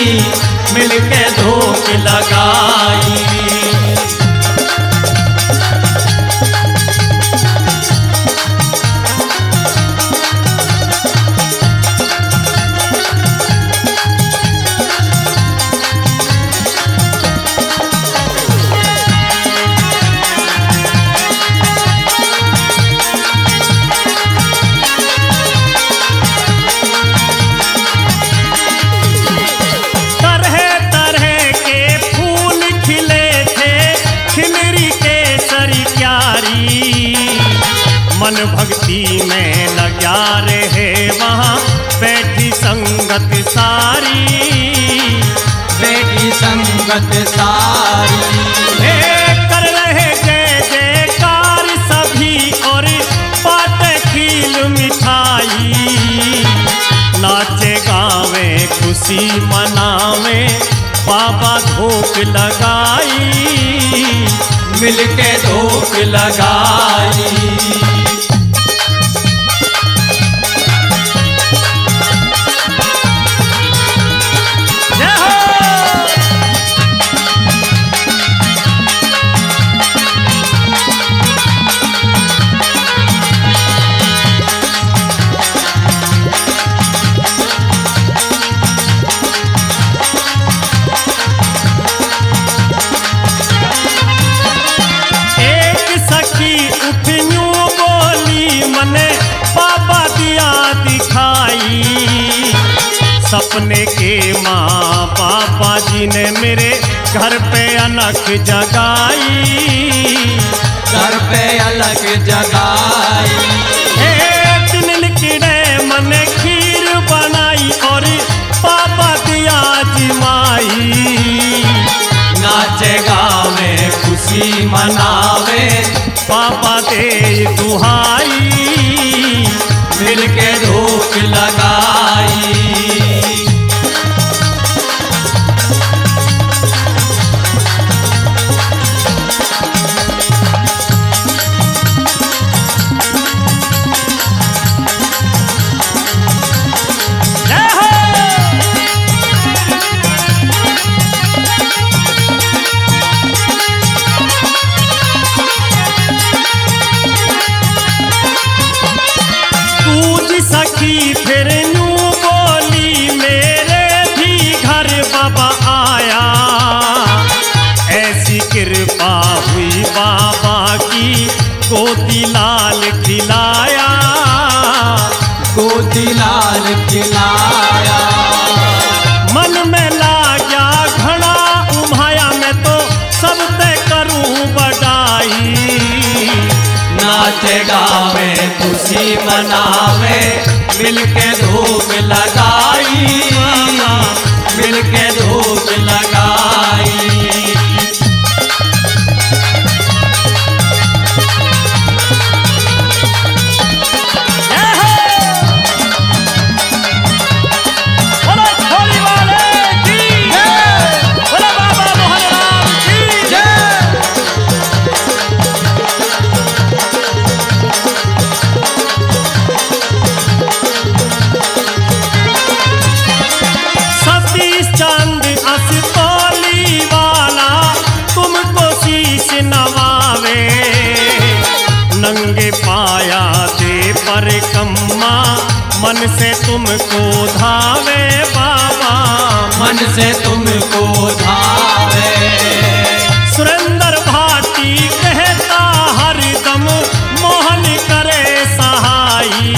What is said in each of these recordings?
मिलके धूप लगाई। मन भक्ति में लगा रहे वहाँ बैठी संगत सारी, बैठी संगत सारी। कर रहे जय जयकार सभी और बाटे खील मिठाई, नाचे गावे खुशी मनावे बाबा धूप लगाई, मिलके धूप लगाई। सपने के माँ पापा जी ने मेरे घर पे अलग जगाई, घर पे अलग जगाई। दिन निकले मन खीर बनाई और पापा दिया जिमाई, नाचे गावे खुशी मनावे पापा दे दुहाई, मिलके धूप लगाई। सखी फिर यूं बोली मेरे भी घर बाबा आया, ऐसी कृपा हुई बाबा की गोदी लाल खिलाया, गोदी लाल खिलाया। मन में लाग्या घड़ा उमाया मैं तो सब ते करूं बड़ाई, नाचे गावे खुशी मनावे मिलके धूप लगाई, मिलके धूप लगाई। नंगे पाया दे पर कम्मा मन से तुमको धावे बाबा, मन से तुमको धावे। सुरेंद्र भाटी कहता हरदम मोहन करे सहाई,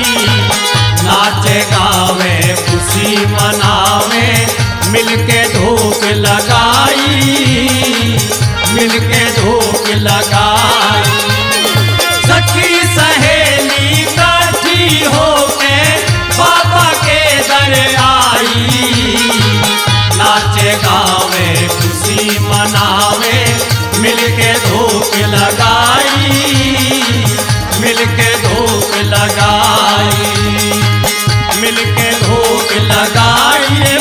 नाचे गावे खुशी मनावे मिलके धूप लगाई, मिलके धूप लगाई। सखी सहेली काठी होके बाबा के दर आई, नाचे गावे खुशी मनावे मिलके धूप लगाई, मिलके धूप लगाई, मिलके धूप लगाई।